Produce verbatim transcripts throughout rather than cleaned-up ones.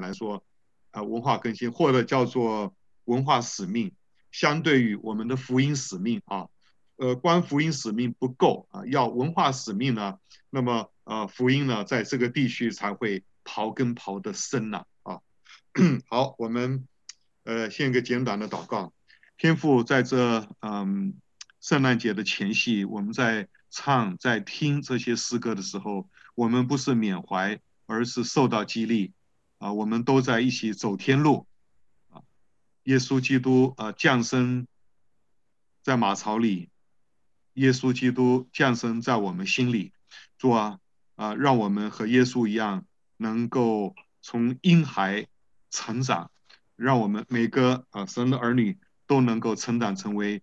来说，啊、呃，文化更新或者叫做文化使命，相对于我们的福音使命啊，呃，光福音使命不够啊，要文化使命呢，那么呃，福音呢，在这个地区才会刨根刨得深呐啊。好，我们呃先一个简短的祷告。天父，在这嗯圣诞节的前夕，我们在唱在听这些诗歌的时候，我们不是缅怀，而是受到激励啊。我们都在一起走天路啊。耶稣基督啊降生在马槽里，耶稣基督降生在我们心里。主啊啊，让我们和耶稣一样，能够从婴孩成长，让我们每个啊神的儿女都能够成长成为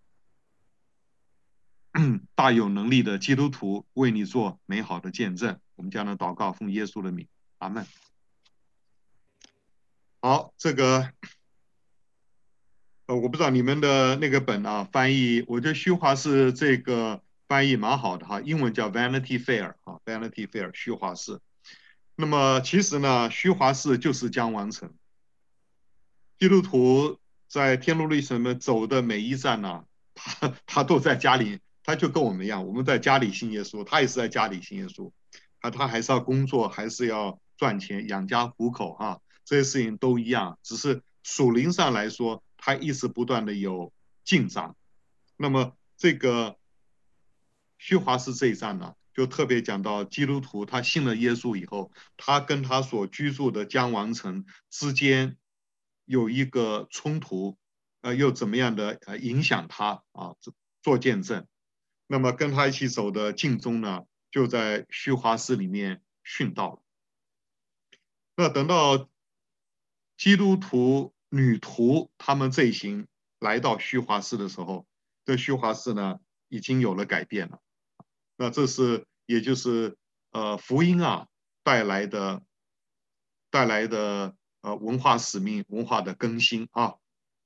大有能力的基督徒，为你做美好的见证。我们将来祷告，奉耶稣的名，阿门。好，这个呃，我不知道你们的那个本啊翻译，我觉得虚华是这个翻译蛮好的哈，英文叫 Vanity Fair 啊，Vanity Fair 虚华式。那么其实呢，虚华式就是将完成。基督徒在天路历程们走的每一站呢，他他都在家里，他就跟我们一样，我们在家里信耶稣，他也是在家里信耶稣，他他还是要工作，还是要赚钱养家糊口哈，这些事情都一样，只是属灵上来说，他一直不断的有进展。那么这个虚华斯这一站呢，就特别讲到基督徒他信了耶稣以后，他跟他所居住的江王城之间有一个冲突，呃，又怎么样的呃影响他啊做见证。那么跟他一起走的敬宗呢，就在虚华寺里面殉道了。那等到基督徒女徒他们这一行来到虚华寺的时候，这虚华寺呢已经有了改变了。那这是也就是呃福音啊带来的带来的呃文化使命文化的更新啊。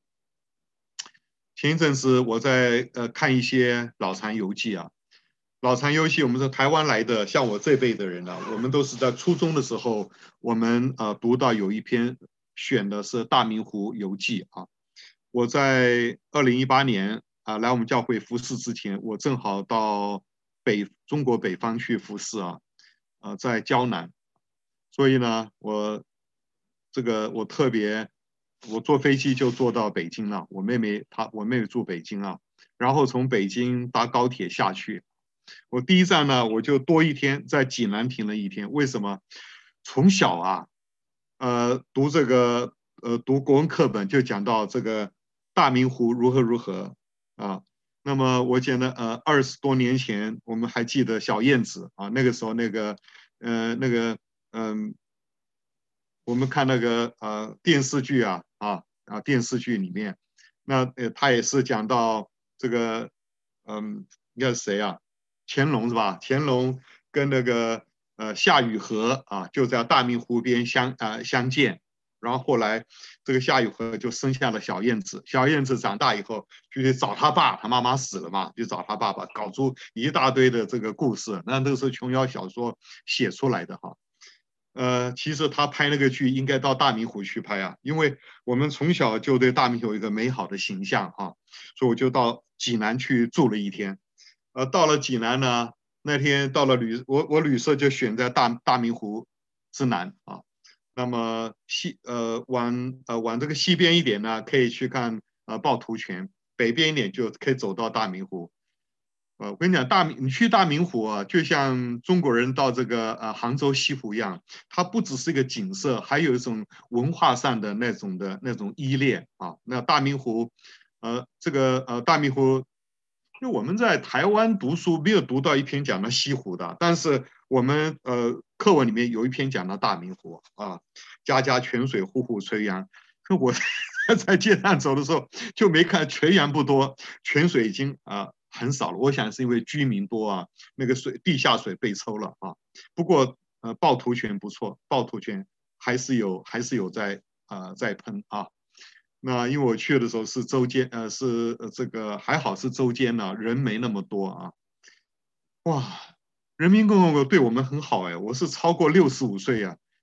前一阵子我在呃看一些老残游记啊，老残游记我们是台湾来的，像我这辈的人呢、啊，我们都是在初中的时候，我们呃读到有一篇选的是大明湖游记啊。我在二零一八年啊来我们教会服侍之前，我正好到北中国北方去服侍啊，呃，在胶南，所以呢，我这个我特别，我坐飞机就坐到北京了。我妹妹她，我妹妹住北京啊，然后从北京搭高铁下去。我第一站呢，我就多一天在济南停了一天。为什么？从小啊，呃，读这个呃读国文课本就讲到这个大明湖如何如何啊。那么我记得呃二十多年前，我们还记得小燕子啊，那个时候那个呃那个嗯、呃，我们看那个呃电视剧啊啊啊电视剧里面，那呃他也是讲到这个嗯应该是谁啊？乾隆是吧？乾隆跟那个呃夏雨荷啊就在大明湖边相啊、呃、相见。然后后来，这个夏雨荷就生下了小燕子。小燕子长大以后，就去找他爸，他妈妈死了嘛，就找他爸爸，搞出一大堆的这个故事。那都是琼瑶小说写出来的哈。呃，其实他拍那个剧应该到大明湖去拍啊，因为我们从小就对大明湖有一个美好的形象啊，所以我就到济南去住了一天。呃，到了济南呢，那天到了旅，我我旅社就选在大大明湖之南啊。那么西呃往呃往这个西边一点呢，可以去看呃趵突泉；北边一点就可以走到大明湖。呃，我跟你讲，大明你去大明湖啊，就像中国人到这个呃杭州西湖一样，它不只是一个景色，还有一种文化上的那种的那种依恋啊。那大明湖，呃，这个呃大明湖。因为我们在台湾读书没有读到一篇讲到西湖的，但是我们呃课文里面有一篇讲到大明湖啊，家家泉水户户垂杨。可我在街上走的时候就没看垂杨不多，泉水已经啊、呃、很少了。我想是因为居民多啊，那个水地下水被抽了啊。不过呃趵突泉不错，趵突泉还是有还是有在啊、呃、在喷啊。那因为我去的时候是周间，呃，是这个还好是周间呢，人没那么多啊。哇，人民共和国对我们很好哎，我是超过六十五岁呀、啊，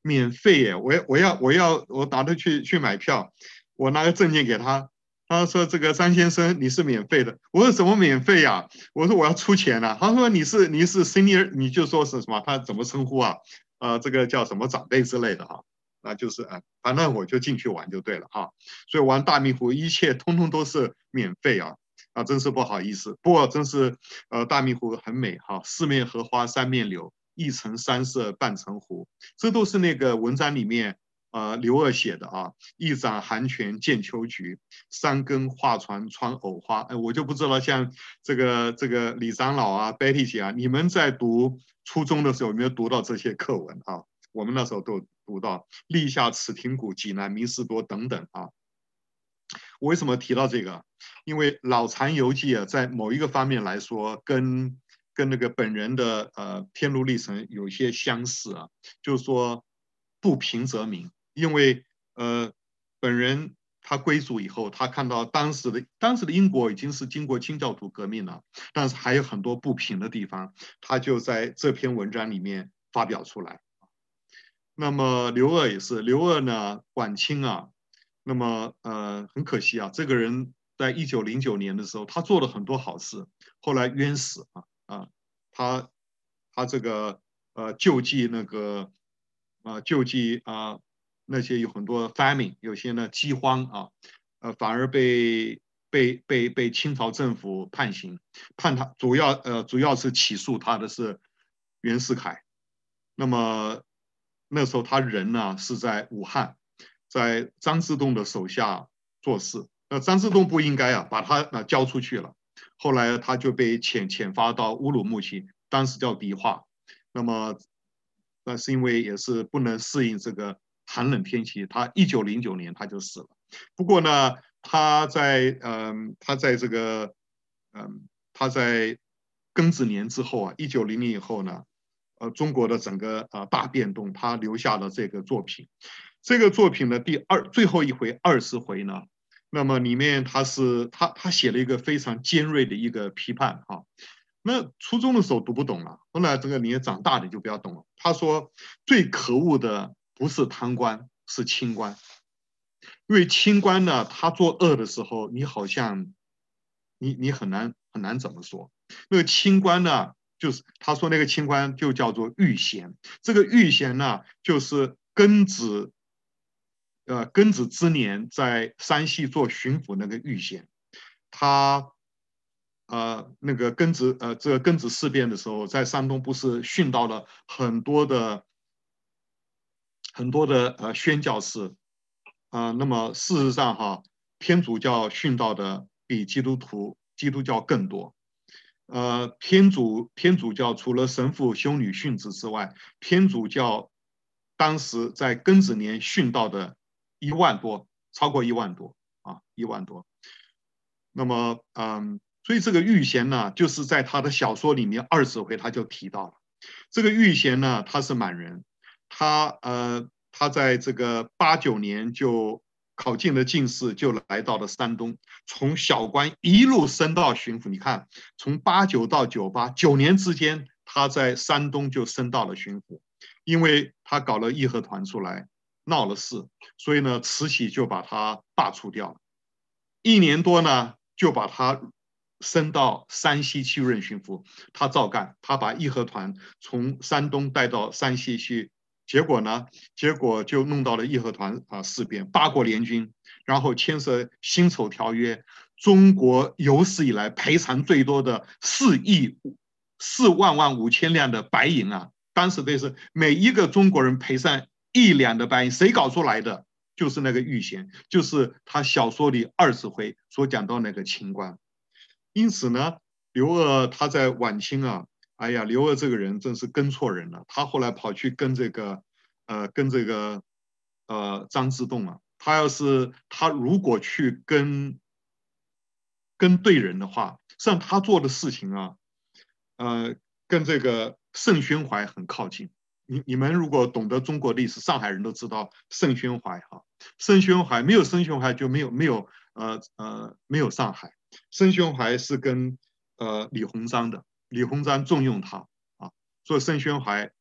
免费耶！我要我要我要我打算去去买票，我拿个证件给他，他说这个张先生你是免费的，我说怎么免费呀、啊？我说我要出钱啊，他说你是你是 senior， 你就说是什么？他怎么称呼啊？呃，这个叫什么长辈之类的哈、啊，那就是啊，反正我就进去玩就对了哈、啊。所以玩大明湖一切通通都是免费啊。啊，真是不好意思，不过真是，呃，大明湖很美哈，四面荷花三面柳，一城山色半城湖，这都是那个文章里面，呃，刘鹗写的啊。一掌寒泉见秋菊，三更画船穿藕花。哎，我就不知道像这个这个李长老啊、Betty 姐啊，你们在读初中的时候有没有读到这些课文啊？我们那时候都读到立夏此庭谷，济南名士多等等啊。我为什么提到这个？因为《老残游记》啊，在某一个方面来说，跟跟那个本人的呃《天路历程》有一些相似啊，就是说不平则鸣。因为呃本人他归族以后，他看到当时的当时的英国已经是经过清教徒革命了，但是还有很多不平的地方，他就在这篇文章里面发表出来。那么刘鹗也是，刘鹗呢晚清啊。那么呃很可惜啊，这个人在一九零九年的时候，他做了很多好事，后来冤死啊啊，他他这个呃救济那个啊、呃、救济啊、呃、那些有很多 famine， 有些呢饥荒啊，呃反而被被被被清朝政府判刑，判他主要呃主要是起诉他的是袁世凯。那么那时候他人呢是在武汉。在张之洞的手下做事，那张之洞不应该啊，把他啊交出去了。后来他就被遣遣发到乌鲁木齐，当时叫迪化。那么，那是因为也是不能适应这个寒冷天气，他一九零九年他就死了。不过呢，他在嗯、呃，他在这个嗯、呃，他在庚子年之后啊，一九零零以后呢，呃，中国的整个呃大变动，他留下了这个作品。这个作品的第二最后一回二十回呢，那么里面他是他他写了一个非常尖锐的一个批判啊。那初中的时候读不懂了，后来这个你也长大了就不要懂了。他说最可恶的不是贪官，是清官。因为清官呢，他作恶的时候，你好像你你很难很难怎么说。那个清官呢，就是他说那个清官就叫做御贤。这个御贤呢，就是庚子呃庚子之年在山西做巡抚那个御贤。他呃那个庚子呃这个庚子事变的时候，在山东不是殉道了很多的很多的呃宣教士。啊、呃，那么事实上哈，天主教殉道的比基督徒基督教更多。呃，天主天主教除了神父、修女殉职之外，天主教当时在庚子年殉道的一万多，超过一万多啊，一万多。那么，嗯，所以这个玉贤呢，就是在他的小说里面二十回他就提到了。这个玉贤呢，他是满人，他呃他在这个八九年就考进了进士，就来到了山东，从小官一路升到巡抚。你看，从八九到九八九年之间，他在山东就升到了巡抚，因为他搞了义和团出来闹了事，所以呢，慈禧就把他罢黜掉了。一年多呢，就把他升到山西去任巡抚，他照干，他把义和团从山东带到山西去，结果呢，结果就弄到了义和团啊事变，八国联军，然后牵涉辛丑条约，中国有史以来赔偿最多的四亿四万万五千两的白银啊，当时这是每一个中国人赔上一两的白银，谁搞出来的？就是那个玉贤，就是他小说里二十回所讲到那个清官。因此呢，刘鹗他在晚清啊，哎呀，刘鹗这个人真是跟错人了。他后来跑去跟这个，呃，跟这个，呃，张之洞啊。他要是他如果去跟跟对人的话，实际上他做的事情啊，呃，跟这个盛宣怀很靠近。你你们如果懂得中国历史，上海人都知道盛宣怀哈。盛宣怀没有盛宣怀就没有没有呃呃没有上海。盛宣怀是跟呃李鸿章的，李鸿章重用他啊，所以盛宣怀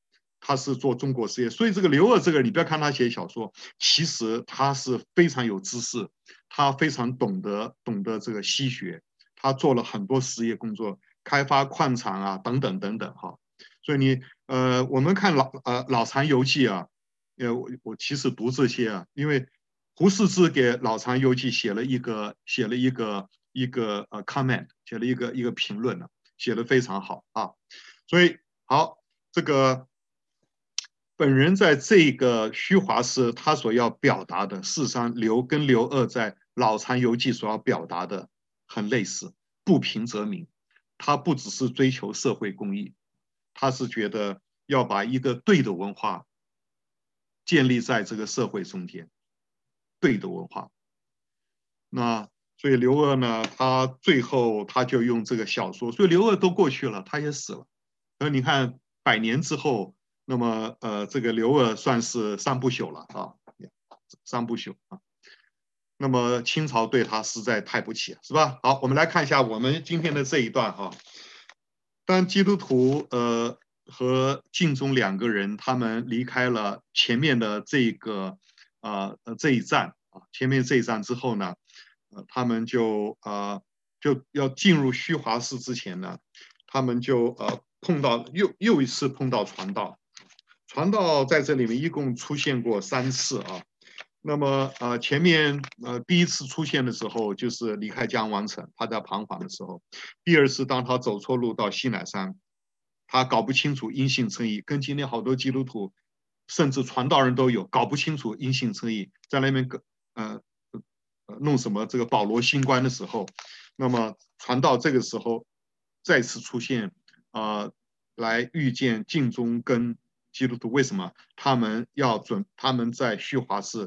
他是做中国事业，所以这个刘鹗这个，你不要看他写小说，其实他是非常有知识，他非常懂得懂得这个西学，他做了很多实业工作，开发矿场啊等等等等哈。所以你呃，我们看老呃老残游记啊，呃我我其实读这些啊，因为胡适之给老残游记写了一个写了一个一个呃 comment， 写了一个一个评论呢、啊，写的非常好啊。所以好，这个本人在这个虚华氏他所要表达的，事实上刘跟刘鹗在老残游记所要表达的很类似，不平则鸣。他不只是追求社会公义，他是觉得要把一个对的文化建立在这个社会中间，对的文化。那所以刘鹗呢，他最后他就用这个小说，所以刘鹗都过去了，他也死了。那你看百年之后，那么呃，这个刘鹗算是三不朽了啊，三不朽啊。那么清朝对他实在太不起，是吧？好，我们来看一下我们今天的这一段哈。当基督徒呃和晋忠两个人，他们离开了前面的这个呃这一站啊，前面这一站之后呢，呃，他们就呃就要进入虚华寺之前呢，他们就呃碰到又又一次碰到传道，传道在这里面一共出现过三次啊。那么呃前面呃第一次出现的时候就是离开江王城，他在彷徨的时候；第二次当他走错路到西乃山，他搞不清楚因信称义，跟今天好多基督徒甚至传道人都有搞不清楚因信称义，在那边呃弄什么这个保罗新观的时候，那么传道这个时候再次出现啊、呃，来遇见晋忠跟基督徒，为什么他们要准他们在虚华寺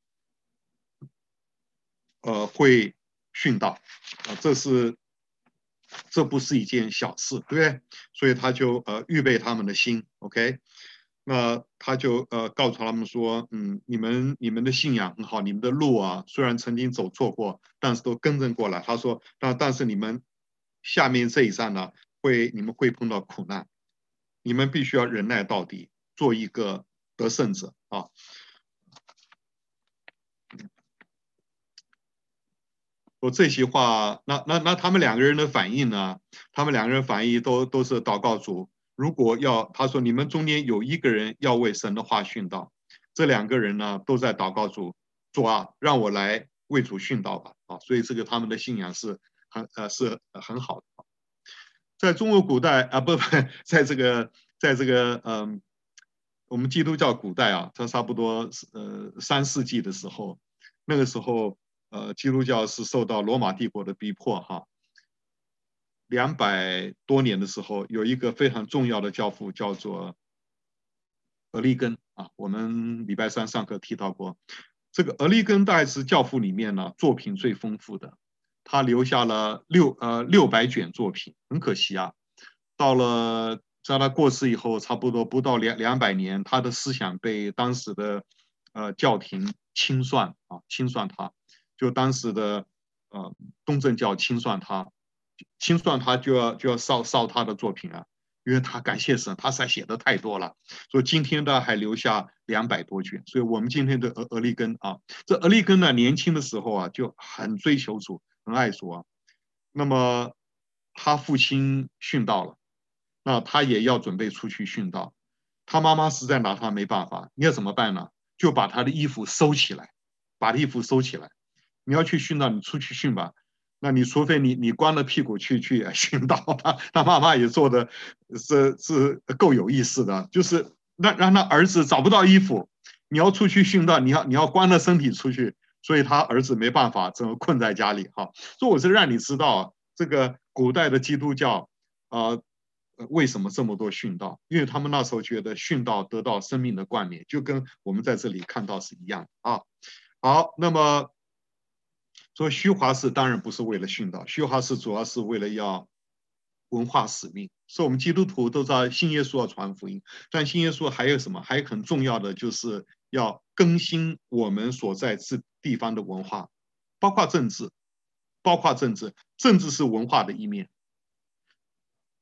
呃会殉道啊、呃，这是这不是一件小事，对不对？所以他就呃预备他们的心 ，OK。那他就呃告诉他们说，嗯，你们你们的信仰很好，你们的路啊，虽然曾经走错过，但是都更正过来。他说，但但是你们下面这一站呢，会你们会碰到苦难，你们必须要忍耐到底，做一个得胜者啊。说这些话，那那那他们两个人的反应呢？他们两个人反应都都是祷告主，如果要他说你们中间有一个人要为神的话殉道，这两个人呢都在祷告主，主啊，让我来为主殉道吧啊！所以这个他们的信仰是很呃是很好的。在中国古代啊，不不，在这个在这个嗯，我们基督教古代啊，它差不多呃三世纪的时候，那个时候。呃，基督教是受到罗马帝国的逼迫哈。两百多年的时候，有一个非常重要的教父叫做俄利根啊，我们礼拜三上课提到过。这个俄利根大概是教父里面呢作品最丰富的，他留下了六呃六百卷作品，很可惜啊，到了在他过世以后，差不多不到两两百年，他的思想被当时的呃教廷清算啊，清算他。就当时的呃东正教清算他，清算他就要就要烧烧他的作品啊，因为他感谢神，他实在写的太多了，所以今天的还留下两百多卷。所以我们今天的俄俄利根啊，这俄利根呢年轻的时候啊就很追求主，很爱主啊。那么他父亲殉道了，那他也要准备出去殉道，他妈妈实在拿他没办法，你要怎么办呢？就把他的衣服收起来，把衣服收起来。你要去训道，你出去训吧。那你除非你你光着屁股去去训道，他他妈妈也做的是是够有意思的，就是让让他儿子找不到衣服，你要出去训道，你要你要光着身体出去，所以他儿子没办法，只能困在家里哈。所以我是让你知道这个古代的基督教啊、呃，为什么这么多殉道？因为他们那时候觉得殉道得到生命的冠冕，就跟我们在这里看到是一样的啊。好，那么。所以虚华寺当然不是为了殉道，虚华寺主要是为了要文化使命。所以我们基督徒都知道信耶稣要传福音，但信耶稣还有什么？还有很重要的就是要更新我们所在这地方的文化，包括政治，包括政治，政治是文化的一面。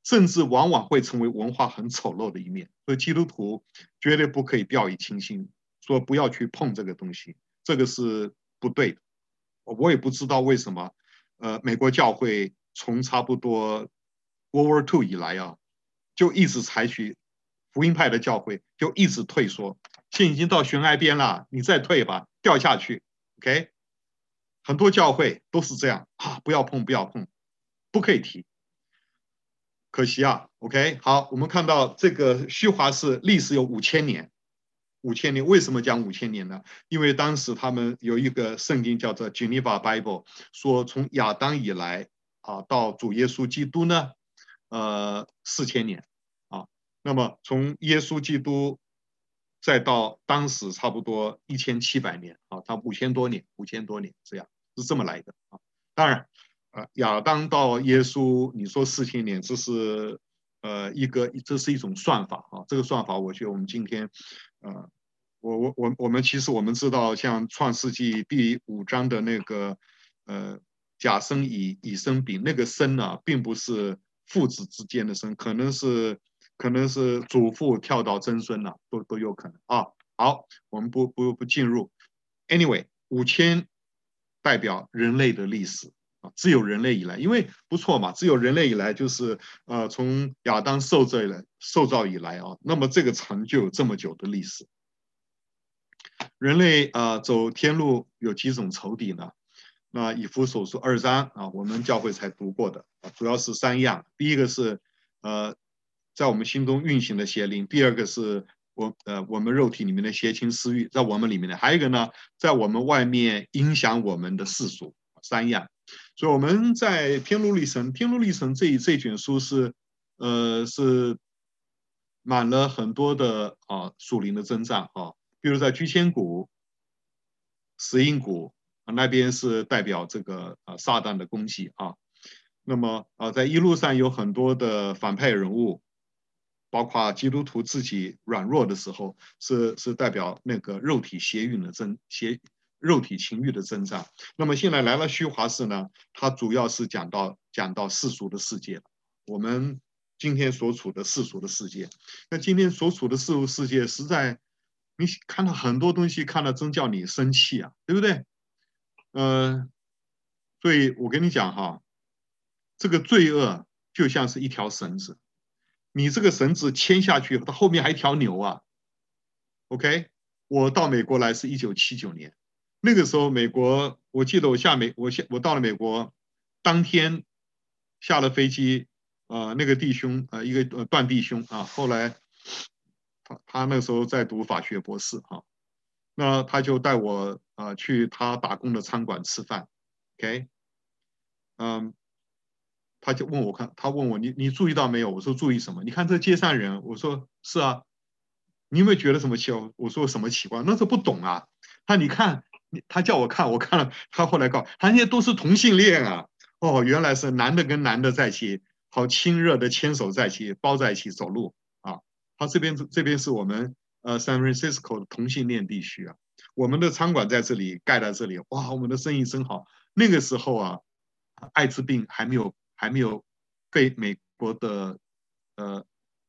甚至往往会成为文化很丑陋的一面。所以基督徒绝对不可以掉以轻心，说不要去碰这个东西，这个是不对的。我也不知道为什么，呃，美国教会从差不多 World War Two 以来啊，就一直采取福音派的教会就一直退缩，现在已经到悬崖边了，你再退吧，掉下去。OK， 很多教会都是这样啊，不要碰，不要碰，不可以提。可惜啊 ，OK， 好，我们看到这个虚华氏历史有五千年，五千年为什么讲五千年呢？因为当时他们有一个圣经叫做 Geneva Bible， 说从亚当以来啊到主耶稣基督呢，呃四千年啊，那么从耶稣基督再到当时差不多一千七百年啊，他五千多年，五千多年这样是这么来的啊，当然。啊，亚当到耶稣，你说四千年，这是呃一个，这是一种算法啊。这个算法，我觉得我们今天，呃，我我我我们其实我们知道，像创世纪第五章的那个呃甲生乙，乙生丙，那个生啊，并不是父子之间的生，可能是可能是祖父跳到曾孙了、啊，都都有可能啊。好，我们不不不进入。Anyway， 五千代表人类的历史。自有人类以来，因为不错嘛，自有人类以来就是呃从亚当受造以来受造以来啊，那么这个成就有这么久的历史。人类呃走天路有几种仇敌呢？那以弗所书二章啊，我们教会才读过的，主要是三样。第一个是呃在我们心中运行的邪灵，第二个是我呃我们肉体里面的邪情私欲，在我们里面的，还有一个呢，在我们外面影响我们的世俗，三样。所以我们在天路历程，天路历程这一这卷书是，呃，是满了很多的啊属灵的征战啊，比如在居千谷、石英谷啊那边是代表这个啊撒旦的攻击啊，那么啊在一路上有很多的反派人物，包括基督徒自己软弱的时候，是是代表那个肉体邪运的征邪。肉体情欲的增长。那么现在来了虚华氏呢，它主要是讲到讲到世俗的世界，我们今天所处的世俗的世界。那今天所处的世俗世界，实在你看到很多东西，看了真叫你生气啊，对不对？呃，所以我跟你讲哈，这个罪恶就像是一条绳子，你这个绳子牵下去，它后面还一条牛啊。OK， 我到美国来是一九七九年。那个时候，美国，我记得我下美，我下我到了美国，当天下了飞机，呃，那个弟兄，呃，一个呃段弟兄啊，后来他他那时候在读法学博士啊，那他就带我啊、呃、去他打工的餐馆吃饭 ，OK， 嗯，他就问我看，他问我你你注意到没有？我说注意什么？你看这街上人，我说是啊，你有没有觉得什么奇怪？我说什么奇怪？那时候不懂啊，他你看。他叫我看，我看了，他后来告他那些都是同性恋啊！哦，原来是男的跟男的在一起，好亲热的牵手在一起，抱在一起走路啊！他这边这边是我们呃 San Francisco 的同性恋地区啊，我们的餐馆在这里盖在这里，哇，我们的生意真好。那个时候啊，艾滋病还没有还没有被美国的呃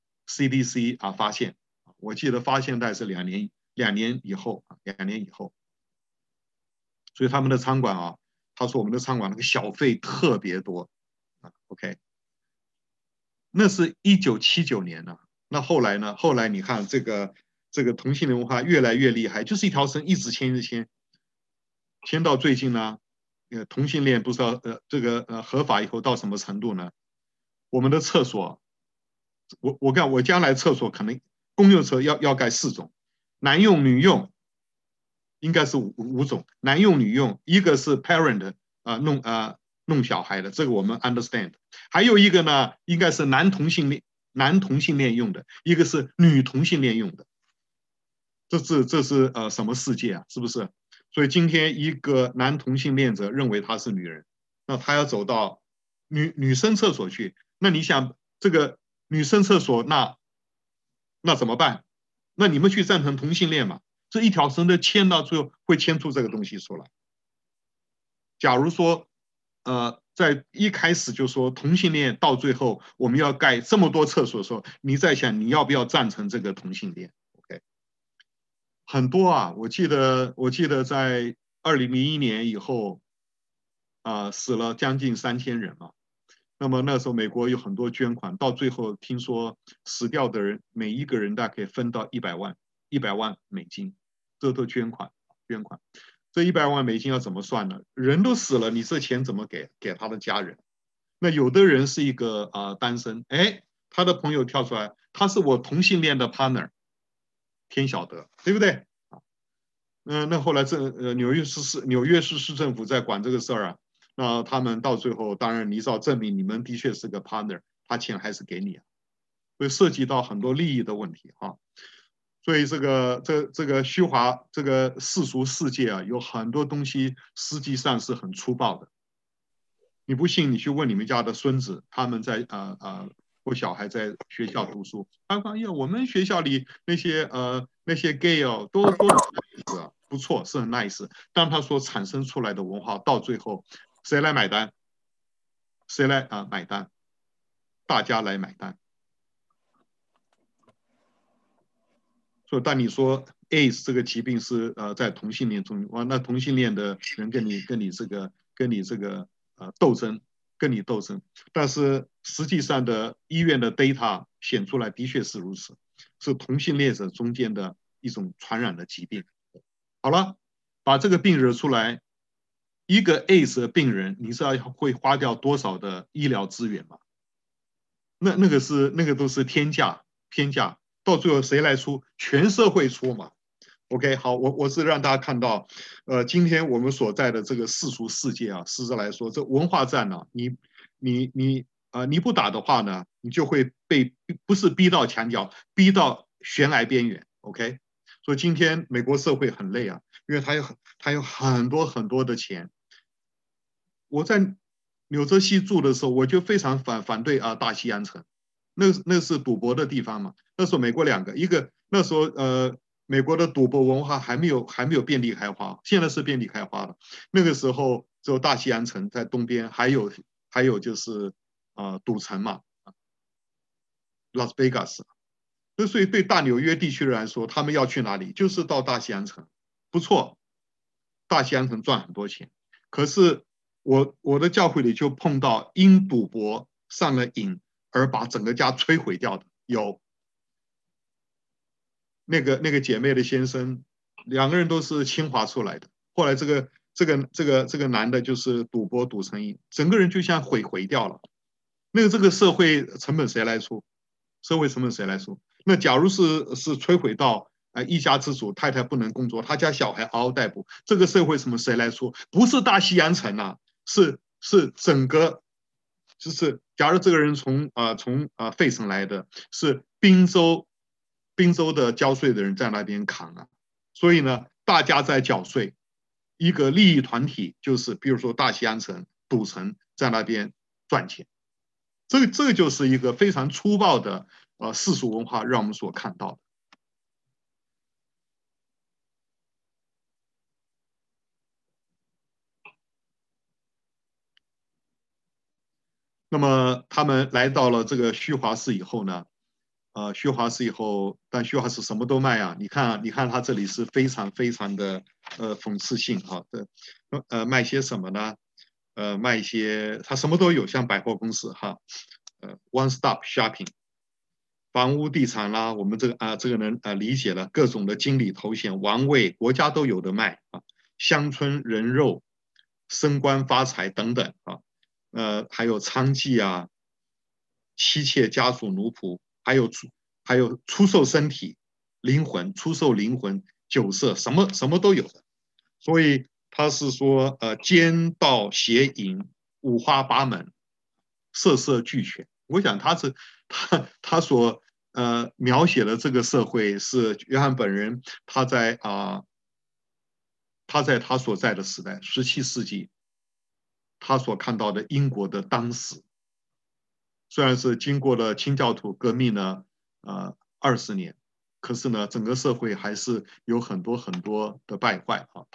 C D C 啊发现，我记得发现大概是两年两年以后啊，两年以后。所以他们的餐馆啊，他说我们的餐馆那个小费特别多啊 ，OK， 那是一九七九年呢。那后来呢？后来你看这个这个同性恋文化越来越厉害，就是一条绳一直牵一直牵，牵到最近呢，呃，同性恋不知道呃这个呃合法以后到什么程度呢？我们的厕所，我我看我将来厕所可能公用厕要要盖四种，男用女用。应该是五五种，男用女用，一个是 parent 啊、呃、弄啊、呃、弄小孩的，这个我们 understand。还有一个呢，应该是男同性恋男同性恋用的，一个是女同性恋用的。这是这是呃什么世界啊？是不是？所以今天一个男同性恋者认为他是女人，那他要走到女女生厕所去，那你想这个女生厕所那那怎么办？那你们去赞成同性恋嘛？这一条绳的牵到最后会牵出这个东西出来。假如说呃，在一开始就说同性恋，到最后我们要盖这么多厕所的时候，你在想你要不要赞成这个同性恋 ？OK， 很多啊，我记得我记得在二零零一年以后，啊、呃，死了将近三千人嘛。那么那时候美国有很多捐款，到最后听说死掉的人每一个人大概可以分到一百万一百万美金，这都捐款捐款。这一百万美金要怎么算呢？人都死了，你这钱怎么给给他的家人？那有的人是一个啊、呃、单身，哎，他的朋友跳出来，他是我同性恋的 partner， 天晓得，对不对？嗯、呃，那后来这呃纽约市市纽约市市政府在管这个事儿啊，那他们到最后当然你只要证明你们的确是个 partner， 他钱还是给你啊，会涉及到很多利益的问题哈、啊。所以这个这这个虚华这个世俗世界啊，有很多东西实际上是很粗暴的。你不信，你去问你们家的孙子，他们在啊啊，我小孩在学校读书，他说：“哎呀，我们学校里那些呃那些 gay 哦，都都很 nice 啊，不错，是很 nice。但他所产生出来的文化，到最后谁来买单？谁来啊、呃、买单？大家来买单。所以当你说 A I D S 这个疾病是呃在同性恋中，哇，那同性恋的人跟你跟你这个跟你这个呃斗争，跟你斗争，但是实际上的医院的 data 显出来的确是如此，是同性恋者中间的一种传染的疾病。好了，把这个病惹出来，一个 A I D S 的病人，你知道会花掉多少的医疗资源吗？那那个是那个都是天价天价，到最后谁来出？全社会出嘛。OK， 好，我我是让大家看到，呃，今天我们所在的这个世俗世界啊，实质来说，这文化战呢、啊，你你你啊、呃，你不打的话呢，你就会被不是逼到墙角，逼到悬崖边缘。OK，所以今天美国社会很累啊，因为他有他有很多很多的钱。我在纽泽西住的时候，我就非常反反对啊大西洋城，那那是赌博的地方嘛。那时候美国两个，一个那时候呃美国的赌博文化还没有还没有遍地开花，现在是遍地开花了。那个时候只有大西洋城在东边，还有还有就是啊、呃、赌城嘛，拉斯维加斯。所以对大纽约地区人来说，他们要去哪里？就是到大西洋城，不错，大西洋城赚很多钱。可是我我的教会里就碰到因赌博上了瘾而把整个家摧毁掉的，有那个那个姐妹的先生，两个人都是清华出来的。后来这个这个这个这个男的就是赌博赌成瘾，整个人就像毁毁掉了。那个这个社会成本谁来出？社会成本谁来出？那假如是是摧毁到啊、呃、一家之主，太太不能工作，他家小孩嗷嗷待哺，这个社会什么谁来出？不是大西洋城啊，是是整个，就是假如这个人从啊、呃、从啊、呃、费城来的，是宾州宾州的交税的人在那边扛啊，所以呢，大家在缴税，一个利益团体就是比如说大西洋城赌城在那边赚钱。这个这个就是一个非常粗暴的呃世俗文化，让我们所看到的。那么他们来到了这个虚华市以后呢，呃，虚华市以后，但虚华市什么都卖啊。你看，你看他这里是非常非常的呃讽刺性哈的，呃，卖些什么呢？呃，卖一些他什么都有，像百货公司哈，呃，one stop shopping。房屋地产啦，我们这个啊，这个人啊理解了各种的经理头衔、王位，国家都有的卖啊，乡村人肉、升官发财等等啊，呃，还有娼妓啊、妻妾家属奴仆，还有出还有出售身体、灵魂、出售灵魂、酒色，什么什么都有的。所以他是说，呃，奸盗邪淫五花八门，色色俱全。我想他是他他所呃描写的这个社会是约翰本人他在啊、呃、他在他所在的时代，十七世纪，他所看到的英国的当时，虽然是经过了清教徒革命呢，呃二十年，可是呢，整个社会还是有很多很多的败坏啊。他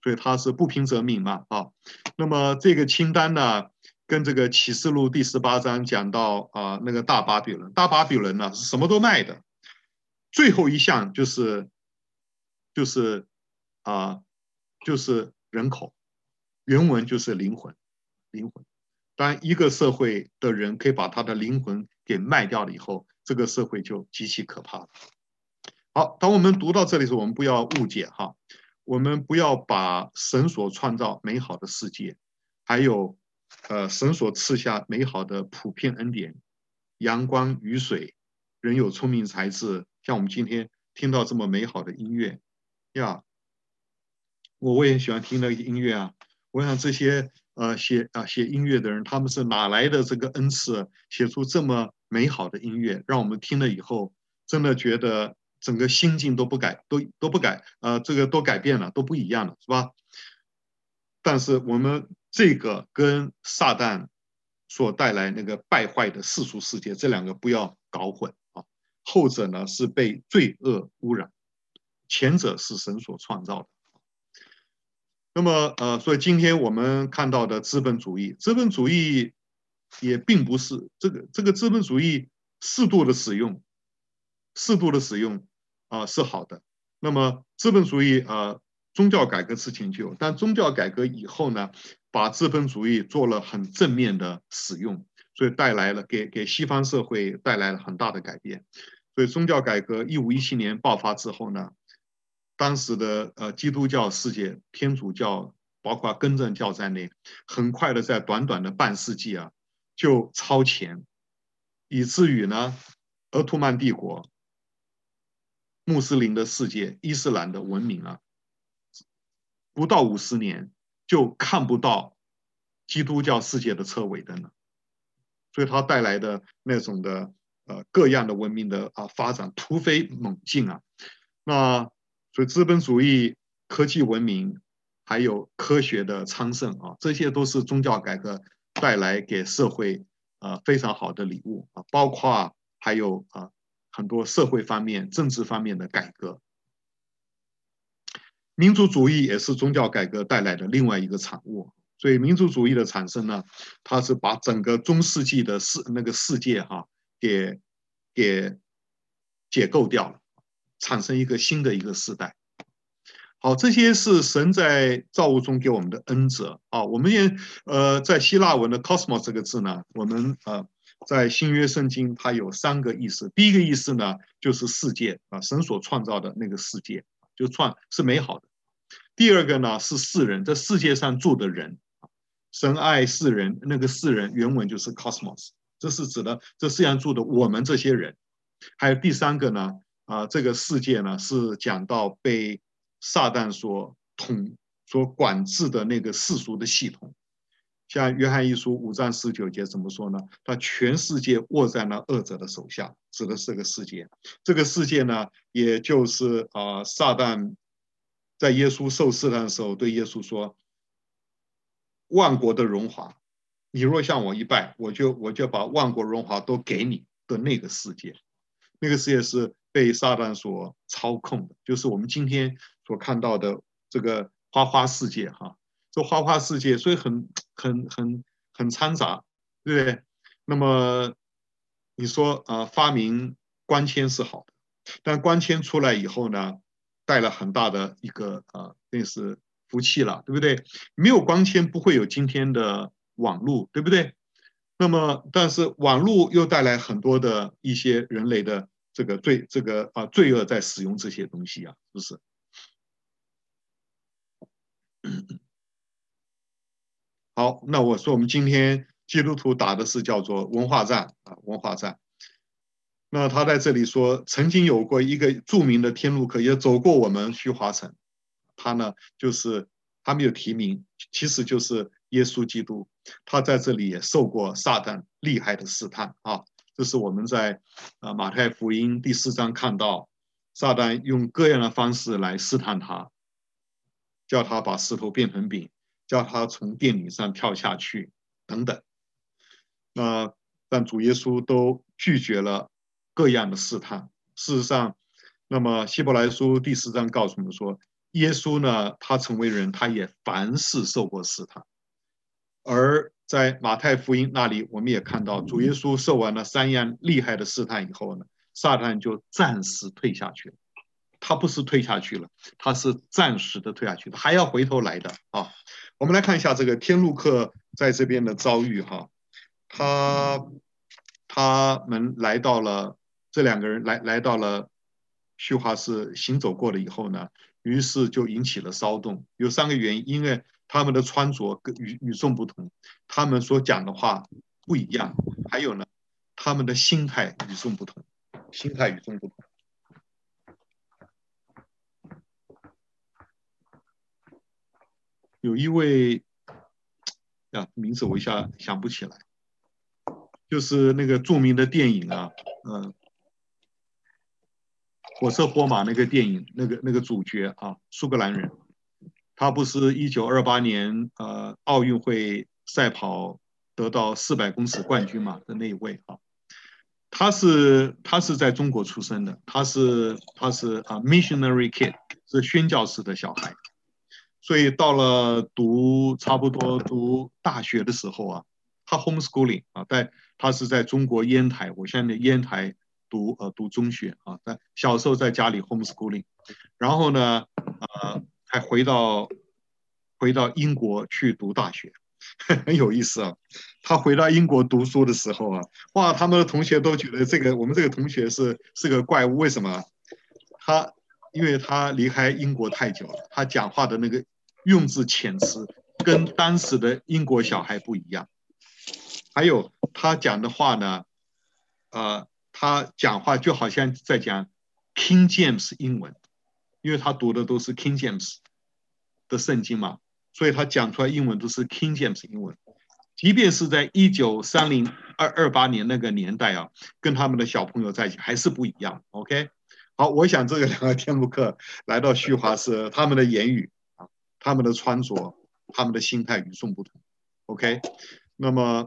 所以他是不平则鸣嘛啊。那么这个清单呢，跟这个启示录第十八章讲到啊、呃、那个大巴比伦，大巴比伦呢是什么都卖的，最后一项就是就是啊、呃、就是人口，原文就是灵魂，灵魂。当一个社会的人可以把他的灵魂给卖掉了以后，这个社会就极其可怕。好，当我们读到这里的时候，我们不要误解哈，我们不要把神所创造美好的世界，还有呃神所赐下美好的普遍恩典，阳光、雨水，人有聪明才智，像我们今天听到这么美好的音乐呀，我我也喜欢听那个音乐啊。我想这些呃写啊写音乐的人，他们是哪来的这个恩赐，写出这么美好的音乐，让我们听了以后，真的觉得整个心境都不改，都都不改，呃，这个都改变了，都不一样了，是吧？但是我们这个跟撒旦所带来那个败坏的世俗世界，这两个不要搞混啊。后者呢是被罪恶污染，前者是神所创造的。那么，呃，所以今天我们看到的资本主义，资本主义也并不是这个这个资本主义适度的使用，适度的使用啊、呃、是好的。那么资本主义啊、呃，宗教改革之前就有，但宗教改革以后呢，把资本主义做了很正面的使用，所以带来了给给西方社会带来了很大的改变。所以宗教改革一五一七年爆发之后呢，当时的呃基督教世界、天主教，包括更正教在内，很快的在短短的半世纪啊，就超前，以至于呢，鄂图曼帝国、穆斯林的世界、伊斯兰的文明啊，不到五十年就看不到基督教世界的车尾灯了，所以它带来的那种的呃各样的文明的啊发展突飞猛进啊，那所以资本主义、科技文明还有科学的昌盛啊，这些都是宗教改革带来给社会啊非常好的礼物啊，包括还有啊很多社会方面、政治方面的改革。民族主义也是宗教改革带来的另外一个产物。所以民族主义的产生呢，它是把整个中世纪的世那个世界哈、啊、给给解构掉了，产生一个新的一个时代。好，这些是神在造物中给我们的恩泽啊。我们也呃，在希腊文的 cosmos 这个字呢，我们呃在新约圣经它有三个意思。第一个意思呢，就是世界啊，神所创造的那个世界，就创是美好的。第二个呢是世人，这世界上住的人，神爱世人，那个世人原文就是 cosmos， 这是指的这世界上住的我们这些人。还有第三个呢，啊、呃，这个世界呢是讲到被撒旦所统、所管制的那个世俗的系统。像约翰一书五章十九节怎么说呢？他全世界握在那恶者的手下，指的是这个世界。这个世界呢，也就是啊、呃，撒旦在耶稣受试探的时候对耶稣说：“万国的荣华，你若向我一拜，我就我就把万国荣华都给你的那个世界。”那个世界是被撒旦所操控的，就是我们今天所看到的这个花花世界哈。这花花世界所以很很很很掺杂，对不对？那么你说啊、呃，发明光纤是好的，但光纤出来以后呢，带了很大的一个呃，那是福气了，对不对？没有光纤不会有今天的网络，对不对？那么，但是网络又带来很多的一些人类的这个罪，这个啊罪恶在使用这些东西啊，是不是？好，那我说我们今天基督徒打的是叫做文化战啊，文化战。那他在这里说，曾经有过一个著名的天路客也走过我们虚华城，他呢就是他没有提名，其实就是耶稣基督，他在这里也受过撒旦厉害的试探啊。这是我们在啊马太福音第四章看到，撒旦用各样的方式来试探他，叫他把石头变成饼，叫他从殿顶上跳下去等等。那但主耶稣都拒绝了各样的试探。事实上，那么希伯来书第四章告诉我们说， 耶稣呢，他成为人，他也凡事受过试探。而在马太福音那里，我们也看到主耶稣受完了三样厉害的试探以后呢，撒旦就暂时退下去了。他不是退下去了，他是暂时的退下去的，还要回头来的啊。我们来看一下这个天路客在这边的遭遇哈，他他们来到了这两个人来来到了叙华寺行走过了以后呢，于是就引起了骚动。有三个原因，因为他们的穿着跟与与众不同，他们所讲的话不一样，还有呢，他们的心态与众不同，心态与众不同。有一位啊，名字我一下想不起来，就是那个著名的电影啊，呃，火车火马那个电影，那个那个主角啊，苏格兰人，他不是一九二八年呃奥运会赛跑得到四百公尺冠军嘛的那一位啊，他是他是在中国出生的，他是他是啊 missionary kid， 是宣教士的小孩。所以到了读差不多读大学的时候啊，他 homeschooling 啊，在他是在中国烟台，我现在烟台读呃读中学啊，在小时候在家里 homeschooling，然后呢，呃，还回到回到英国去读大学，很有意思啊。他回到英国读书的时候啊，哇，他们的同学都觉得这个我们这个同学是是个怪物，为什么？他因为他离开英国太久了，他讲话的那个用字遣词跟当时的英国小孩不一样。还有他讲的话呢，呃，他讲话就好像在讲 King James 英文，因为他读的都是 King James 的圣经嘛，所以他讲出来英文都是 King James 英文。即便是在一九三零二二八年那个年代啊，跟他们的小朋友在一起还是不一样。OK， 好，我想这个两个天路客来到旭华寺，他们的言语啊，他们的穿着，他们的心态与众不同。OK， 那么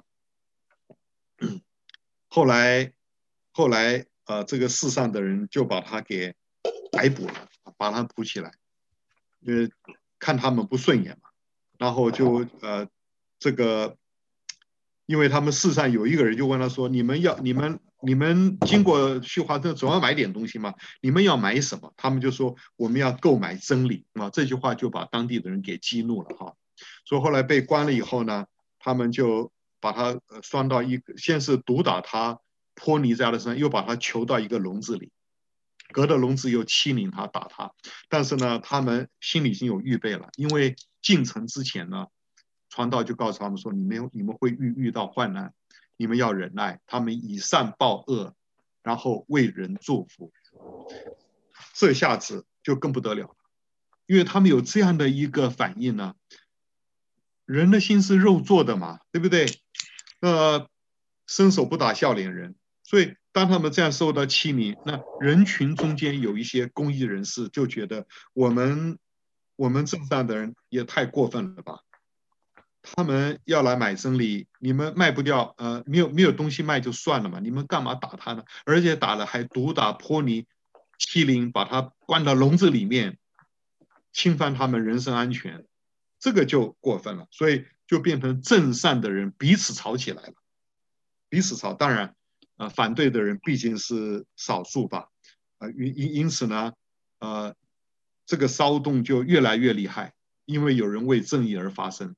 后来后来呃，这个世上的人就把他给逮捕了，把他捕起来，因为看他们不顺眼嘛，然后就呃这个。因为他们世上有一个人就问他说：“你们要你们你们经过旭华寺总要买点东西吗？你们要买什么？”他们就说：“我们要购买真理啊！”这句话就把当地的人给激怒了哈。所以后来被关了以后呢，他们就把他拴到一个，先是毒打他，泼泥在他的身上，又把他囚到一个笼子里，隔着笼子又欺凌他打他。但是呢，他们心里已经有预备了，因为进城之前呢。传道就告诉他们说：“你们你们会遇遇到患难，你们要忍耐。他们以善报恶，然后为人祝福。”这下子就更不得了了，因为他们有这样的一个反应呢。人的心是肉做的嘛，对不对？呃，伸手不打笑脸人，所以当他们这样受到欺凌，那人群中间有一些公益人士就觉得我们我们镇上的人也太过分了吧。他们要来买真理，你们卖不掉，呃，没有没有东西卖就算了嘛，你们干嘛打他呢？而且打了还毒打、泼泥、欺凌，把他关到笼子里面，侵犯他们人身安全，这个就过分了。所以就变成正善的人彼此吵起来了，彼此吵。当然，呃，反对的人毕竟是少数吧，呃，因因因此呢，呃，这个骚动就越来越厉害，因为有人为正义而发声。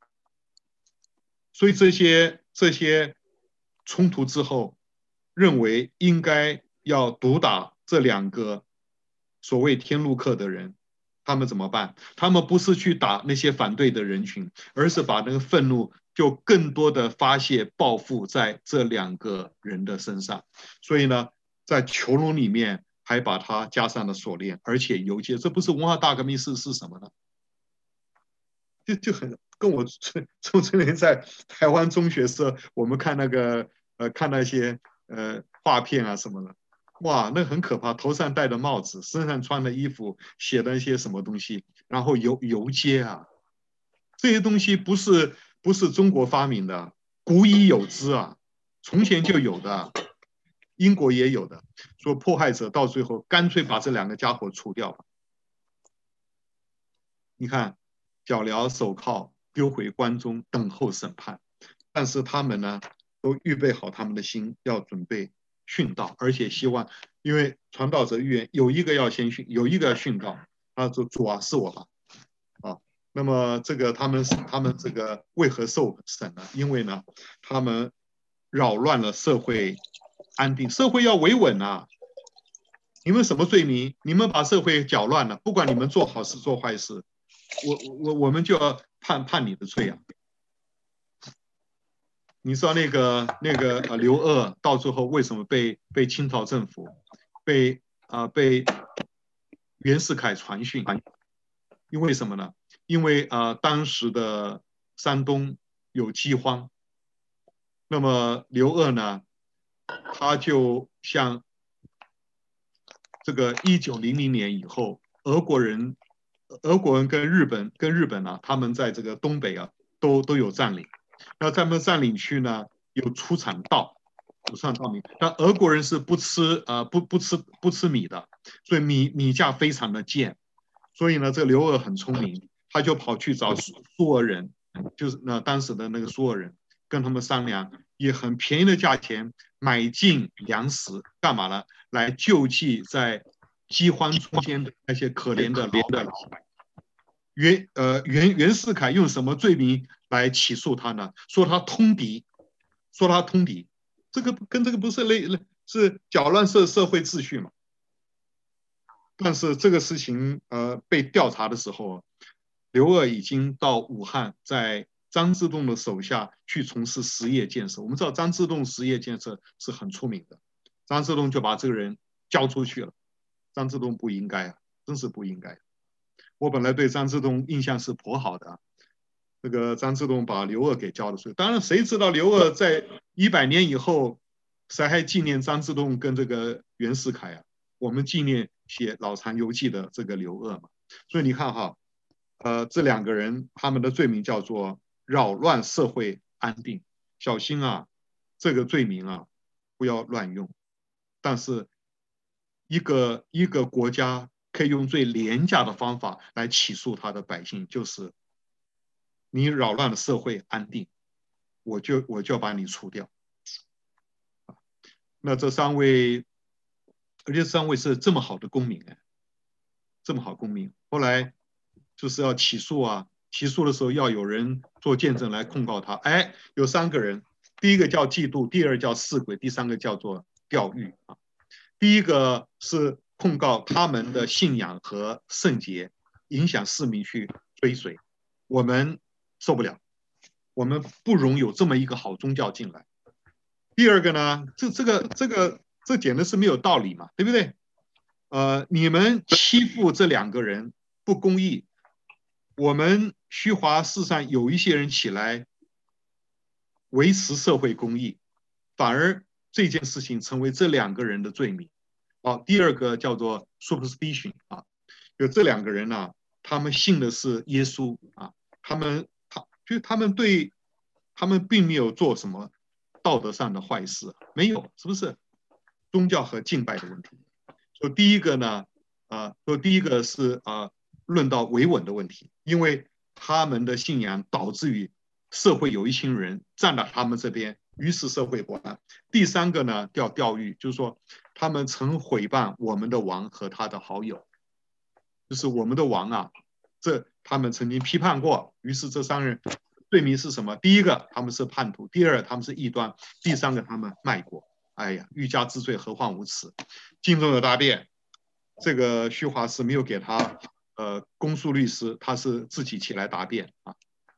所以这些这些冲突之后，认为应该要毒打这两个所谓天路客的人，他们怎么办？他们不是去打那些反对的人群，而是把那个愤怒就更多的发泄报复在这两个人的身上。所以呢，在囚笼里面还把他加上了锁链，而且游街，这不是文化大革命是是什么呢？就就很跟我周春林在台湾中学时候，我们看那个呃看那些呃画片啊什么的，哇，那很可怕，头上戴的帽子，身上穿的衣服，写的一些什么东西，然后游游街啊，这些东西不是不是中国发明的，古已有之啊，从前就有的，英国也有的，说迫害者到最后干脆把这两个家伙除掉了。 你看，脚镣手铐丢回关中，等候审判。但是他们呢，都预备好他们的心，要准备殉道，而且希望，因为传道者预言有一个要先殉，有一个要殉道，他说主啊，是我吧，啊，那么这个他们他们这个为何受审呢？因为呢，他们扰乱了社会安定，社会要维稳啊。你们什么罪名？你们把社会搅乱了，不管你们做好事做坏事，我我我们就要判判你的罪啊！你知道那个那个呃刘鹗到最后为什么被被清朝政府被啊、呃、被袁世凯传讯？因为什么呢？因为啊、呃、当时的山东有饥荒，那么刘鹗呢，他就向这个一九零零年以后，俄国人俄国人跟日本跟日本啊，他们在这个东北啊都都有占领。那他们占领区呢有出产稻，出产稻米，但俄国人是不吃呃不不吃不吃米的，所以米米价非常的贱。所以呢，这个刘鹗很聪明，他就跑去找苏苏俄人，就是那当时的那个苏俄人，跟他们商量，以很便宜的价钱买进粮食，干嘛呢？来救济在饥荒中间的那些可怜的老百姓。袁呃袁袁世凯用什么罪名来起诉他呢？说他通敌，说他通敌，这个跟这个不是类是搅乱社社会秩序嘛？但是这个事情呃被调查的时候，刘鹗已经到武汉，在张之洞的手下去从事实业建设。我们知道张之洞实业建设是很出名的，张之洞就把这个人交出去了。张之洞不应该啊，真是不应该。我本来对张之洞印象是颇好的，这个张之洞把刘鹗给交了出去。当然，谁知道刘鹗在一百年以后，谁还纪念张之洞跟这个袁世凯啊？我们纪念写《老残游记》的这个刘鹗嘛。所以你看哈，呃，这两个人他们的罪名叫做扰乱社会安定，小心啊，这个罪名啊不要乱用。但是一个一个国家可以用最廉价的方法来起诉他的百姓，就是你扰乱了社会安定，我就我就要把你除掉。那这三位，而且三位是这么好的公民哎，这么好公民，后来就是要起诉啊，起诉的时候要有人做见证来控告他。哎，有三个人，第一个叫嫉妒，第二叫弑鬼，第三个叫做钓鱼啊。第一个是控告他们的信仰和圣洁影响市民去追随，我们受不了，我们不容有这么一个好宗教进来。第二个呢，这这个这个这简直是没有道理嘛，对不对？呃，你们欺负这两个人不公义，我们虚华世上有一些人起来维持社会公义，反而这件事情成为这两个人的罪名。好，第二个叫做 superstition 啊，就这两个人呢、啊，他们信的是耶稣啊，他们他就他们对，他们并没有做什么道德上的坏事，没有，是不是？宗教和敬拜的问题。所以第一个呢，啊、呃，说第一个是啊、呃，论到维稳的问题，因为他们的信仰导致于社会有一群人站在他们这边，于是社会不安。第三个呢叫钓鱼，就是说他们曾毁谤我们的王和他的好友，就是我们的王啊，这他们曾经批判过，于是这三人罪名是什么？第一个他们是叛徒，第二他们是异端，第三个他们卖国。哎呀，欲加之罪，何患无辞？敬重有大辩，这个虚华是没有给他呃公诉律师，他是自己起来答辩啊。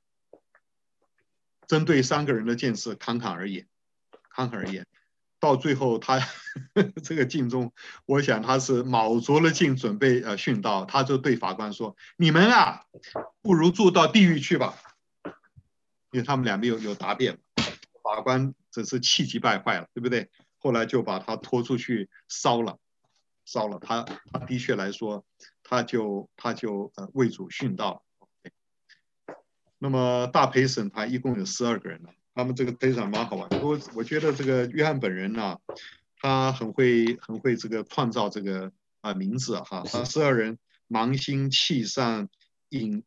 针对三个人的见识侃侃而言，侃侃而言，到最后他这个敬宗，我想他是卯足了劲准备呃殉道，他就对法官说：“你们啊，不如住到地狱去吧。”因为他们两边有有答辩，法官真是气急败坏了，对不对？后来就把他拖出去烧了，烧了他，他的确来说，他就他就呃为主殉道。那么大陪审团一共有十二个人呢，他们这个陪审蛮好玩。我我觉得这个约翰本人呢、啊，他很会很会这个创造这个啊名字哈，他十二人盲心气善，引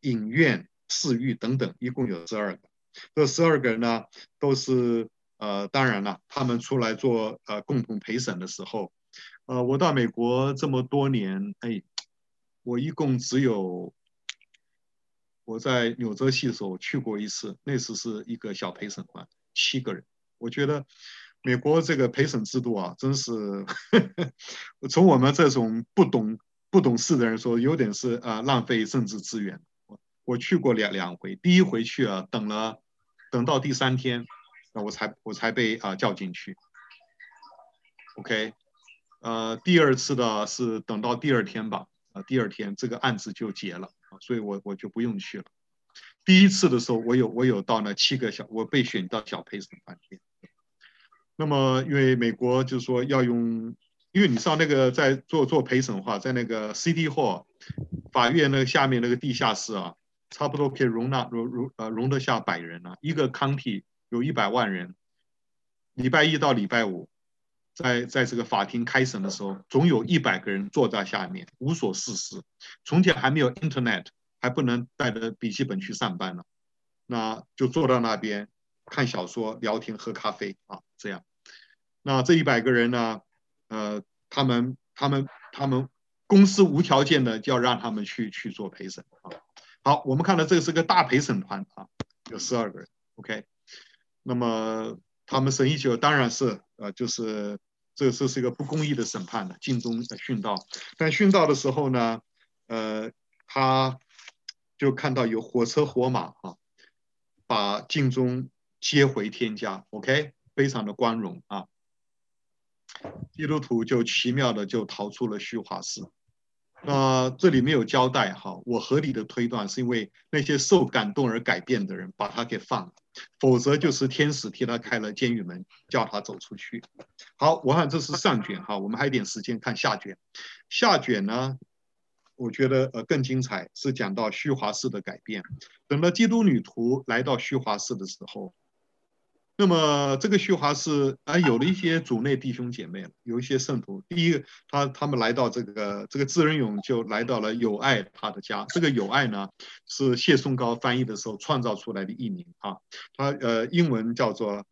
影院、寺院等等，一共有十二个。这十二个呢，都是呃，当然了，他们出来做呃共同陪审的时候，呃，我到美国这么多年，哎，我一共只有我在纽泽西的时候去过一次，那次是一个小陪审团，七个人。我觉得美国这个陪审制度啊，真是从我们这种不懂不懂事的人说，有点是啊、呃、浪费政治资源。我我去过两两回，第一回去啊，等了等到第三天，我才我才被啊、呃、叫进去。OK， 呃，第二次的是等到第二天吧，啊、呃，第二天这个案子就结了，所以我我就不用去了。第一次的时候，我有我有到那七个小，我被选到小陪审团里面。那么因为美国就是说要用，因为你上那个在做做陪审的话，在那个 City Hall 法院那个下面那个地下室啊，差不多可以容纳容容呃容得下百人啊，一个 county 有一百万人，礼拜一到礼拜五。在在这个法庭开审的时候，总有一百个人坐在下面，无所事事。从前还没有 Internet，还不能带着笔记本去上班呢，那就坐到那边看小说、聊天、喝咖啡啊，这样。那这一百个人呢，呃，他们他们他们公司无条件的就要让他们去去做陪审啊。好，我们看到这个是个大陪审团啊，有十二个人 ，OK。那么他们审议久，当然是呃，就是这这是一个不公义的审判了，尽忠殉道。但殉道的时候呢，呃，他就看到有火车火马啊，把敬忠接回天家 ，OK， 非常的光荣啊。基督徒就奇妙的就逃出了虚华寺。那这里没有交代哈，我合理的推断是因为那些受感动而改变的人把他给放了，否则就是天使替他开了监狱门，叫他走出去。好，我看这是上卷哈，我们还有点时间看下卷。下卷呢，我觉得呃更精彩，是讲到虚华寺的改变。等到基督女徒来到虚华寺的时候，那么这个虚华寺啊，有了一些主内弟兄姐妹了，有一些圣徒。第一个，他他们来到这个这个智仁勇就来到了友爱他的家。这个友爱呢，是谢松高翻译的时候创造出来的译名啊，他呃英文叫做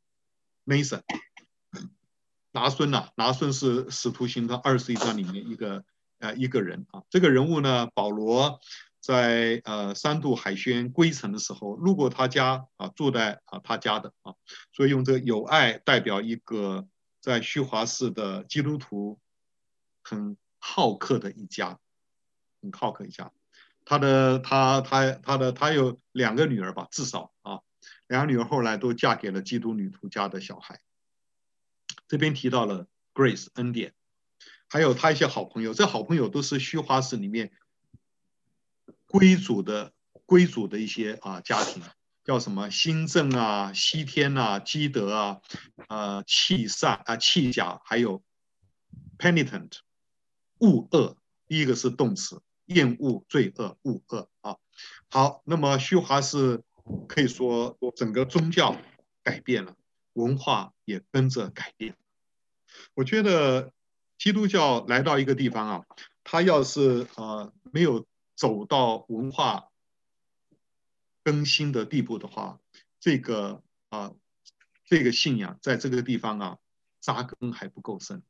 Nathan。拿孙呐、啊，拿孙是使徒行传二十一章里面一个呃一个人啊。这个人物呢，保罗在呃三渡海宣归程的时候路过他家啊，住在啊他家的啊，所以用这个友爱代表一个在虚华寺的基督徒很好客的一家，很好客一家。他的他他他的他有两个女儿吧，至少啊，两个女儿后来都嫁给了基督女徒家的小孩。这边提到了 Grace 恩典，还有他一些好朋友，这好朋友都是虚华寺里面归主的归主的一些啊家庭，叫什么新正啊、西天啊、基德啊、呃弃善啊、弃甲，还有 penitent 恶恶，第一个是动词，厌恶罪恶恶恶啊。好，那么虚华寺可以说整个宗教改变了，文化也跟着改变。我觉得基督教来到一个地方啊，他要是呃没有走到文化更新的地步的话，这个啊、呃、这个信仰在这个地方啊扎根还不够深。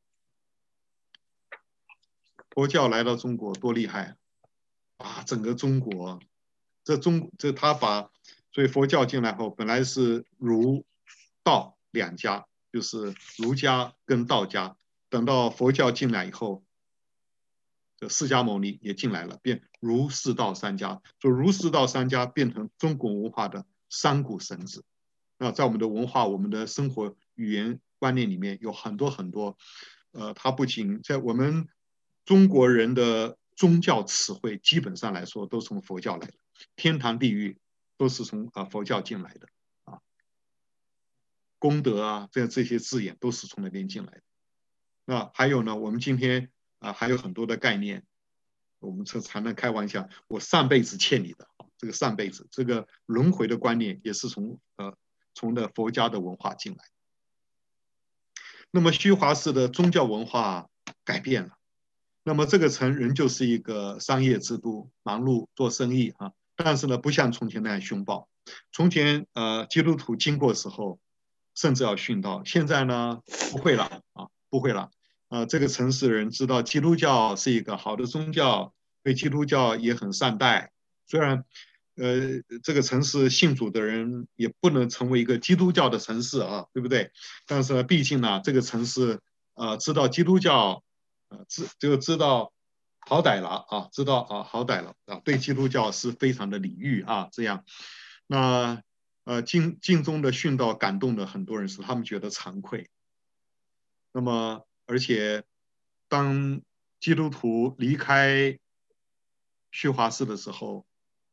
佛教来到中国多厉害啊！整个中国，这中这他把所以佛教进来后，本来是儒道两家，就是儒家跟道家。等到佛教进来以后，这释迦牟尼也进来了，变儒释道三家，就儒释道三家变成中国文化的三股绳子。那在我们的文化、我们的生活、语言观念里面有很多很多，呃，它不仅在我们中国人的宗教词汇，基本上来说都从佛教来的，天堂、地狱都是从啊、呃、佛教进来的啊，功德啊，这这些字眼都是从那边进来的。那还有呢，我们今天啊、呃、还有很多的概念，我们这常常开玩笑，我上辈子欠你的，这个上辈子这个轮回的观念也是从呃从的佛家的文化进来。那么虚华寺的宗教文化改变了，那么这个城仍旧是一个商业之都，忙碌做生意啊， 但是呢，不像从前那样凶暴。从前呃，基督徒经过的时候，甚至要殉道，现在呢不会了啊，不会了。呃，这个城市的人知道基督教是一个好的宗教，对基督教也很善待。虽然呃，这个城市信主的人也不能成为一个基督教的城市啊，对不对？但是呢，毕竟呢，这个城市呃知道基督教，呃知就知道好歹了啊，知道啊好歹了啊，对基督教是非常的礼遇啊，这样。那呃敬敬宗的殉道感动了很多人，使他们觉得惭愧。那么而且当基督徒离开旭华寺的时候，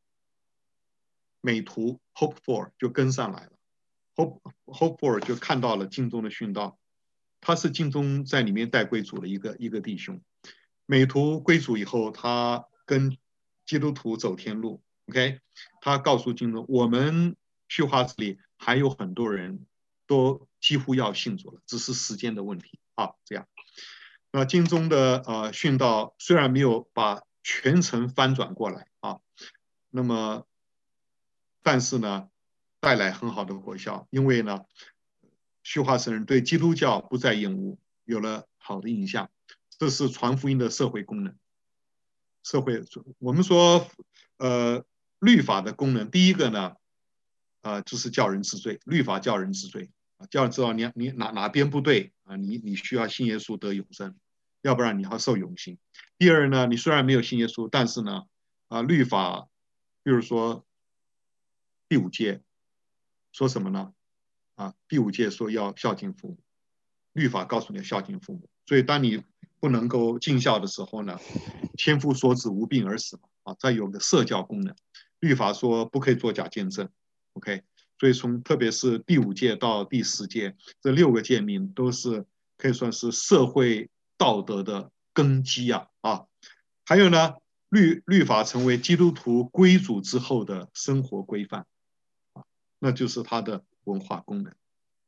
美图 Hope for 就跟上来了。Hope Hope for 就看到了敬宗的殉道，他是敬宗在里面带归主的一个一个弟兄。美图归主以后，他跟基督徒走天路 ，OK， 他告诉敬宗，我们旭华寺里还有很多人都几乎要信主了，只是时间的问题啊。这样，那敬宗的呃殉道虽然没有把全城翻转过来啊，那么但是呢，带来很好的果效，因为呢，旭华僧人对基督教不再厌恶，有了好的印象，这是传福音的社会功能。社会，我们说，呃，律法的功能，第一个呢，呃，就是叫人治罪，律法叫人治罪，叫人知道你你哪哪边不对啊，你你需要信耶稣得永生，要不然你要受永刑。第二呢，你虽然没有信耶稣，但是呢，啊，律法，比如说第五诫说什么呢？啊，第五诫说要孝敬父母，律法告诉你要孝敬父母，所以当你不能够尽孝的时候呢，千夫所指无病而死嘛，啊，再有个社教功能，律法说不可以作假见证 ，OK， 所以从特别是第五诫到第十诫这六个诫命都是可以算是社会道德的根基啊啊，还有呢，律律法成为基督徒归主之后的生活规范。那就是它的文化功能。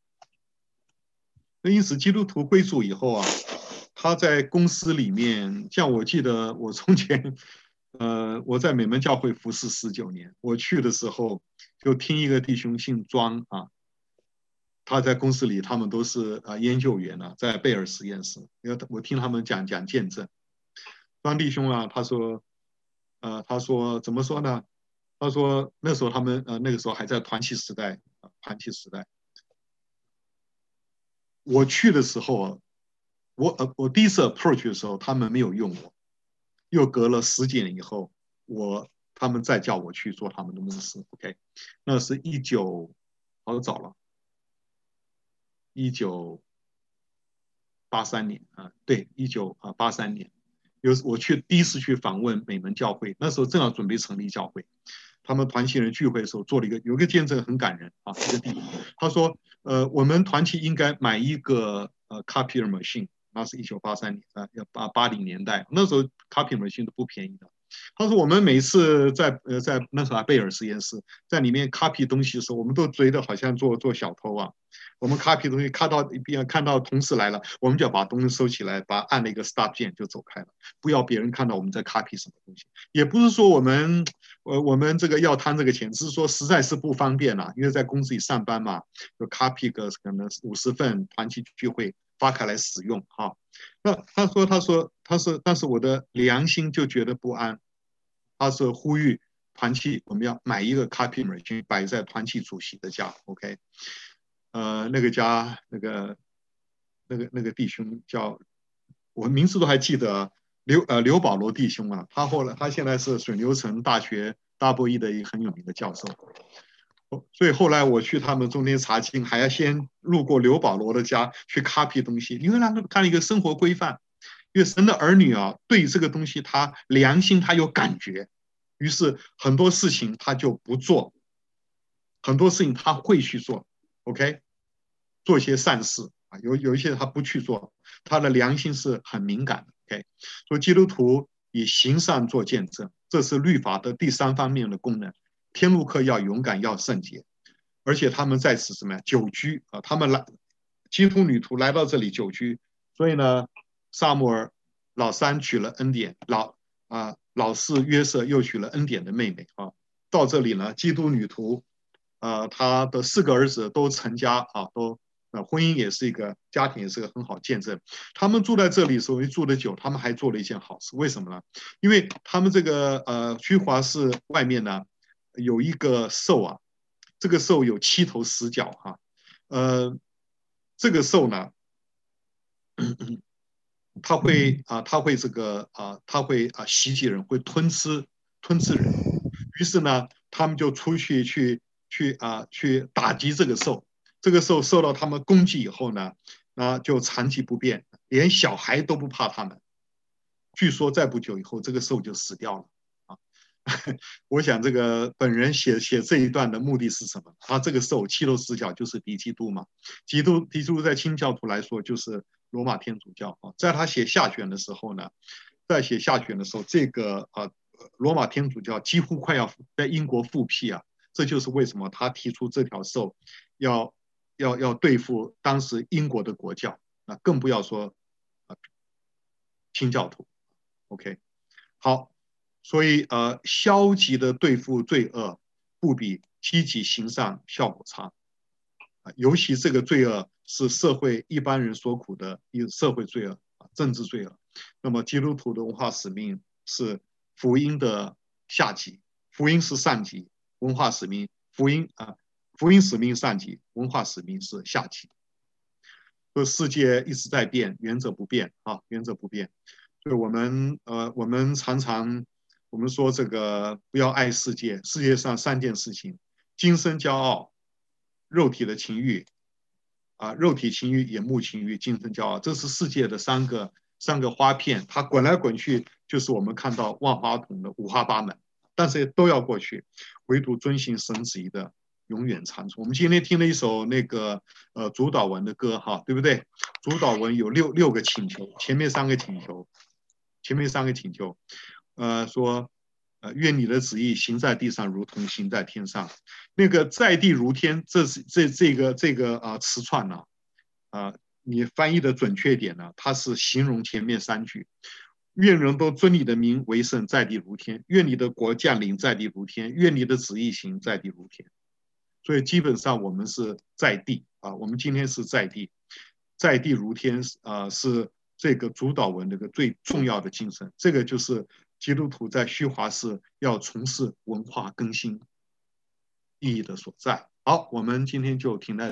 那因此，基督徒归主以后啊，他在公司里面，像我记得我从前，呃，我在美门教会服侍十九年，我去的时候就听一个弟兄姓庄啊，他在公司里，他们都是啊研究员啊，在贝尔实验室，因为我听他们讲讲见证。庄弟兄啊，他说，呃，他说怎么说呢？他说那时候他们呃那个时候还在团契时代，团契时代。我去的时候，我呃我第一次 approach 的时候，他们没有用我，又隔了十几年以后，我他们再叫我去做他们的牧师 ，OK， 那是一九好早了，一九八三年啊，对，一九啊八三年，有我去第一次去访问美门教会，那时候正好准备成立教会，他们团契人聚会的时候做了一个有一个见证很感人啊，一个弟兄他说，呃，我们团契应该买一个呃 copier machine，那是一九八三年啊，要八八零年代，那时候 copier machine 都不便宜的。他说我们每次在呃在那时候贝尔实验室，在里面 copy 东西的时候，我们都追的好像做做小偷啊。我们 copy 东西看到一边看到同事来了，我们就要把东西收起来，把按了一个 stop 键就走开了，不要别人看到我们在 copy 什么东西。也不是说我们呃我们这个要贪这个钱，只是说实在是不方便啦，因为在公司里上班嘛，就 copy 个可能五十份团契聚会发开来使用哈。那他说他说他说，但是我的良心就觉得不安。他是呼吁团契我们要买一个 copy machine 摆在团契主席的家 ，OK。呃，那个家那个那个那个弟兄叫我名字都还记得，刘呃刘保罗弟兄啊，他后来他现在是水牛城大学大博一的一个很有名的教授，所以后来我去他们中间查经，还要先路过刘保罗的家去 copy 东西，因为他们看一个生活规范，因为神的儿女啊，对这个东西他良心他有感觉，于是很多事情他就不做，很多事情他会去做 ，OK。做一些善事啊，有有一些他不去做，他的良心是很敏感的。OK， 所以基督徒以行善做见证，这是律法的第三方面的功能。天路客要勇敢，要圣洁，而且他们在此什么呀？久居啊，他们来基督旅途来到这里久居，所以呢，萨摩尔老三娶了恩典，老啊老四约瑟又娶了恩典的妹妹啊， 到这里呢，基督女徒，呃，她的四个儿子都成家啊，都呃婚姻也是一个家庭，也是个很好见证。他们住在这里，所以住的久，他们还做了一件好事。为什么呢？因为他们这个呃虚华寺外面呢有一个兽啊，这个兽有七头十脚哈、啊，呃，这个兽呢。它会啊，它会这个啊，它会啊袭击人，会吞吃吞吃人。于是呢，他们就出去去去啊去打击这个兽。这个兽受到他们攻击以后呢，啊就残疾不便，连小孩都不怕他们。据说在不久以后，这个兽就死掉了。啊，我想这个本人写写这一段的目的是什么？他这个兽七头十脚就是敌基督嘛，基督基督在清教徒来说就是罗马天主教啊。在他写下卷的时候呢，在写下卷的时候，这个啊罗马天主教几乎快要在英国复辟啊。这就是为什么他提出这条兽要要要对付当时英国的国教，那更不要说啊清教徒。OK， 好。所以呃，消极的对付罪恶，不比积极行善效果差。啊，尤其这个罪恶是社会一般人所苦的一社会罪恶，政治罪恶。那么基督徒的文化使命是福音的下级，福音是上级，文化使命福音啊，福音使命上级，文化使命是下级。这世界一直在变，原则不变啊，原则不变。所以我们呃，我们常常我们说这个不要爱世界，世界上三件事情：今生骄傲、肉体的情欲啊，肉体情欲、眼目情欲、今生骄傲，这是世界的三个三个花片，它滚来滚去，就是我们看到万花筒的五花八门，但是都要过去，唯独遵行神旨意的永远长存。我们今天听了一首那个呃主导文的歌哈，对不对？主导文有六六个请求，前面三个请求，前面三个请求，呃说。呃，愿你的旨意行在地上，如同行在天上。那个在地如天，这是这这个这个啊、呃、词串呢、啊，啊，你翻译的准确点呢，它是形容前面三句。愿人都尊你的名为圣，在地如天；愿你的国降临，在地如天；愿你的旨意行，在地如天。所以基本上我们是在地啊，我们今天是在地，在地如天啊，是这个主导文这个最重要的精神。这个就是基督徒在虚华寺要从事文化更新意义的所在。好，我们今天就停在。